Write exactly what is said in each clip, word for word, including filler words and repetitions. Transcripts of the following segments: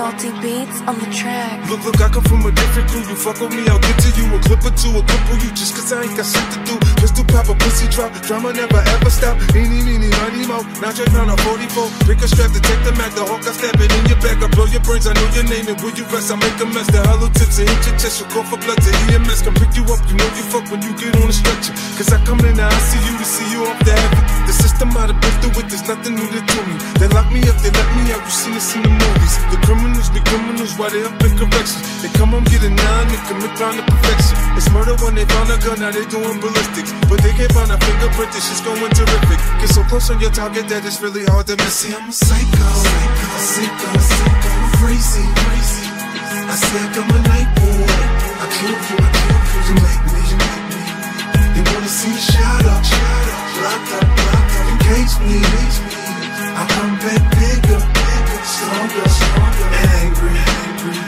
Salty beats on the track. Look, look, I come from a different crew. You fuck with me, I'll get to you. A clip or two, a cripple you just cause I ain't got shit to do. Pistol pop, a pussy drop. Drama never ever stop. Eeny, meeny, miny, mo. Now you're down on forty-four. Pick a strap to take the Mac. The hawk, I stab it in your back. I blow your brains, I know your name. And will you rest? I make a mess. The hollow tips and hit your chest. You'll call for blood to E M S. Come pick you up. You know you fuck when you get on the stretcher. Cause I come in now, I see you to see you off the heaven. The system I'd have been through it. There's nothing new to do me. They lock me up, they let me out. You seen this in the movies. The criminals be criminals while they up in corrections. They come home, get a nine, and commit crime to perfection. It's murder when they found a gun, now they doing ballistics. But they can't find a fingerprint, this shit's going terrific. Get so close on your target that it's really hard to miss. See, I'm a psycho, psycho, psycho, psycho, crazy, crazy. I say I'm a night boy. I kill you, I kill you, you make me, you make me. They wanna see me shout up, shout up, locked up, locked up, engage me, engage me. I come back bigger, bigger, stronger, stronger, angry, angry.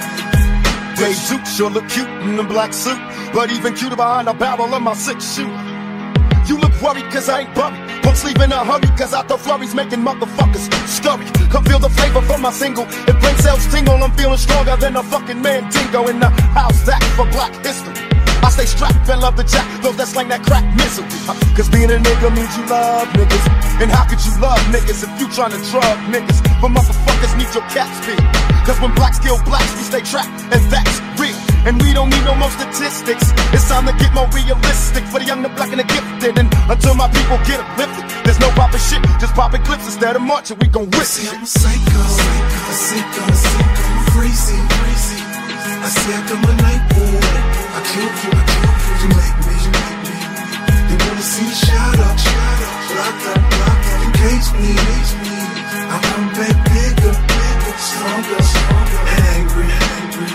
Dave Duke sure look cute in the black suit, but even cuter behind the barrel of my six shoot. You look worried cause I ain't buried. Won't sleep in a hurry cause out the flurries making motherfuckers scurry. Come feel the flavor from my single. If brain cells tingle, I'm feeling stronger than a fucking Mandingo in the house that for black history. I stay strapped and love the jack, those that slang that crack misery. Cause being a nigga means you love niggas. And how could you love niggas if you tryna drug niggas? But motherfuckers need your cap speed. Cause when blacks kill blacks, we stay trapped, and that's real. And we don't need no more statistics. It's time to get more realistic for the young, the black, and the gifted. And until my people get uplifted, there's no popping shit, just popping clips instead of marching. We gon' risk it. I'm a psycho, a psycho, a psycho, crazy, crazy. I say I'm a night boy. I kill you, I kill you, you make me, you make me. They wanna see me shout up, shout up, locked up, locked up, engage me, engage me. I come back bigger, bigger, stronger, stronger, angry, angry.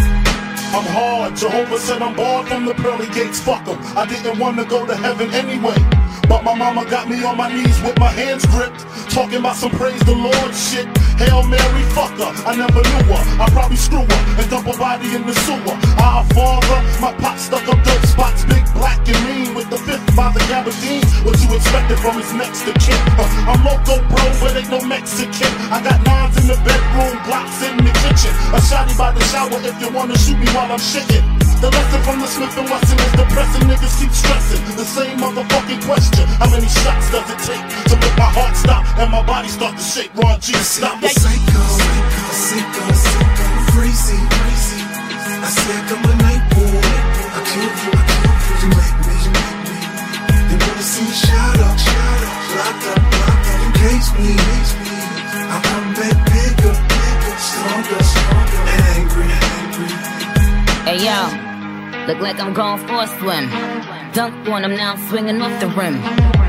I'm hard, Jehovah said I'm barred from the pearly gates, fuck em. I didn't want to go to heaven anyway, but my mama got me on my knees with my hands gripped, talking about some praise the Lord shit. Hail Mary, fuck her, I never knew her. I probably screw her and dump her body in the sewer. Our father, my pop stuck up dope spots, big black and mean with the fifth by the gabardines. What you expected from his next to kin? Uh, I'm loco, bro, but ain't no Mexican. I got nines in the bedroom, blocks in the kitchen. A shotty by the shower if you wanna shoot me while I'm shitting. The lesson from the Smith and Wesson is depressing. Niggas keep stressing the same motherfucking question. How many shots does it take to make my heart stop and my body start to shake? Ron G, stop. I'm a psycho, psycho, psycho, psycho, crazy, crazy. I say I'm a night boy. I kill you, I kill you, you make me, you make me. They wanna see me shout up, shout up, locked up, locked up, engage me, engage me. I come back bigger, bigger, stronger, stronger, angry, angry. Hey yo, look like I'm going for a swim. Dunk on him, now I'm swinging off the rim.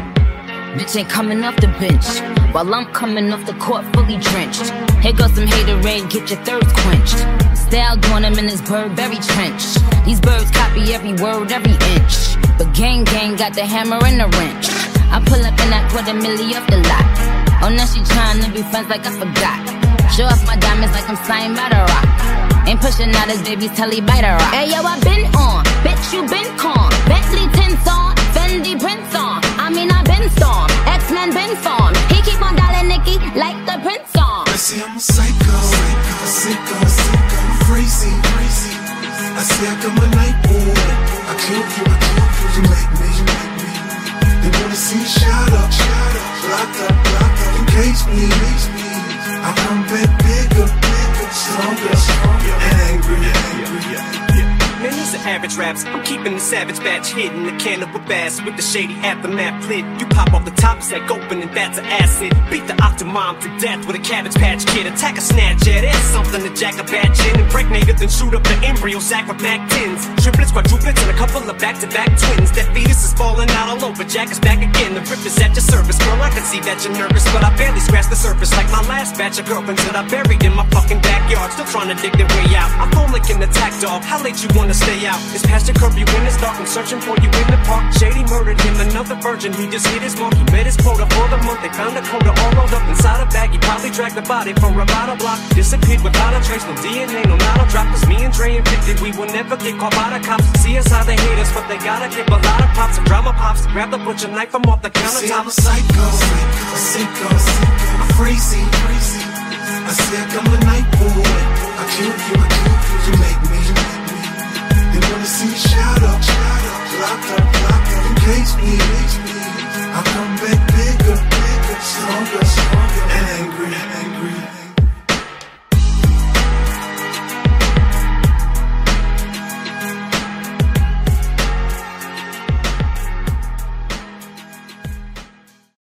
Bitch ain't coming off the bench, while I'm coming off the court fully drenched. Here goes some haterade, get your thirst quenched. Style doing him in his Burberry trench. These birds copy every word, every inch. But gang gang got the hammer and the wrench. I pull up in that quarter milli off the lot. Oh, now she trying to be friends like I forgot. Show off my diamonds like I'm signed by the rock. Ain't pushing out his baby's telly by the rock. Hey yo, I been on, bitch you been con. Bentley tints on, Fendi prints on. I mean I been storm, X-Men been formed. He keep on dialing Nicki like the Prince song. I say I'm a psycho, psycho, psycho, psycho, crazy, crazy. I say I'm a night boy. I kill you, I kill you, you make me, you make me. They wanna see me shout up, shout up, locked up, locked up, engage me, engage me. I come back bigger, bigger, stronger, stronger, angry, angry. Man, these are average raps. I'm keeping the savage batch hidden. The can of a bass with the shady aftermath lid. You pop off the top, it's like open and that's an acid. Beat the octomom to death with a Cabbage Patch Kid. Attack a snatch, yeah, that's something to jack a batch in. Impregnate it, then shoot up the embryo sack with Mac tens. Triplets, quadruplets, and a couple of back-to-back twins. That fetus is falling out all over. Jack is back again. The rip is at your service. Girl, I can see that you're nervous, but I barely scratched the surface. Like my last batch of girlfriends that I buried in my fucking backyard. Still trying to dig their way out. I phone like an attack dog. How late you wanna stay out? It's past your curfew when it's dark. I'm searching for you in the park. Shady murdered him, another virgin. He just hit his mark. He met his quota for the month. They found a quota all rolled up inside a bag. He probably dragged the body from a bottle block. Disappeared without a trace. No D N A, no not a drop. Cause me and Dre infected. We will never get caught by the cops. See us how they hate us, but they gotta give a lot of props. And drama pops. Grab the butcher knife from off the countertop. See, I'm a psycho, psycho, psycho, psycho, crazy, crazy. I say I'm a night boy. taste me.